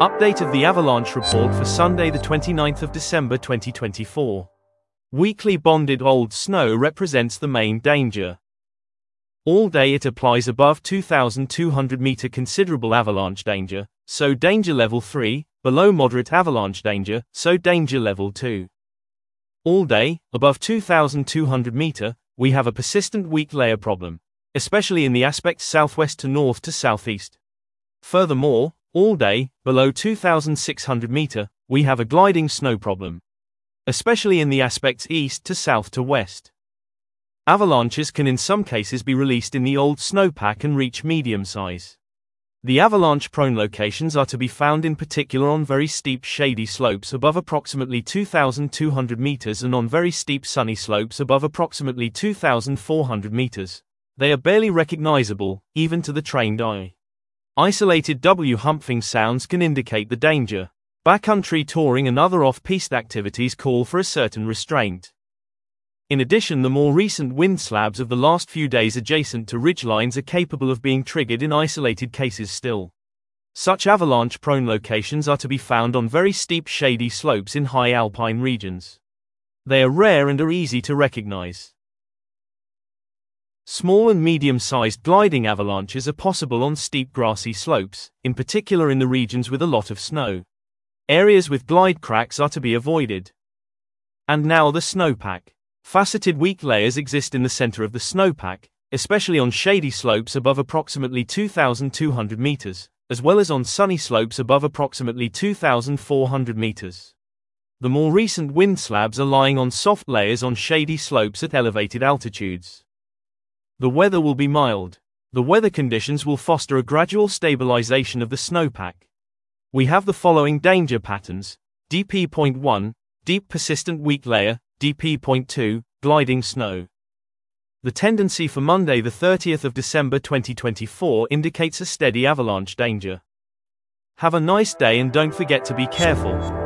Update of the avalanche report for Sunday the 29th of December 2024. Weekly bonded old snow represents the main danger. All day it applies above 2,200 meter considerable avalanche danger, so danger level 3, below moderate avalanche danger, so danger level 2. All day, above 2,200 meter, we have a persistent weak layer problem, especially in the aspects southwest to north to southeast. Furthermore, all day, below 2,600 meter, we have a gliding snow problem, especially in the aspects east to south to west. Avalanches can in some cases be released in the old snowpack and reach medium size. The avalanche-prone locations are to be found in particular on very steep shady slopes above approximately 2,200 meters and on very steep sunny slopes above approximately 2,400 meters. They are barely recognizable, even to the trained eye. Isolated W-humping sounds can indicate the danger. Backcountry touring and other off-piste activities call for a certain restraint. In addition, the more recent wind slabs of the last few days adjacent to ridgelines are capable of being triggered in isolated cases still. Such avalanche-prone locations are to be found on very steep shady slopes in high alpine regions. They are rare and are easy to recognize. Small and medium-sized gliding avalanches are possible on steep grassy slopes, in particular in the regions with a lot of snow. Areas with glide cracks are to be avoided. And now the snowpack. Faceted weak layers exist in the center of the snowpack, especially on shady slopes above approximately 2,200 meters, as well as on sunny slopes above approximately 2,400 meters. The more recent wind slabs are lying on soft layers on shady slopes at elevated altitudes. The weather will be mild. The weather conditions will foster a gradual stabilization of the snowpack. We have the following danger patterns: DP.1, deep persistent weak layer, DP.2, gliding snow. The tendency for Monday the 30th of December 2024 indicates a steady avalanche danger. Have a nice day and don't forget to be careful.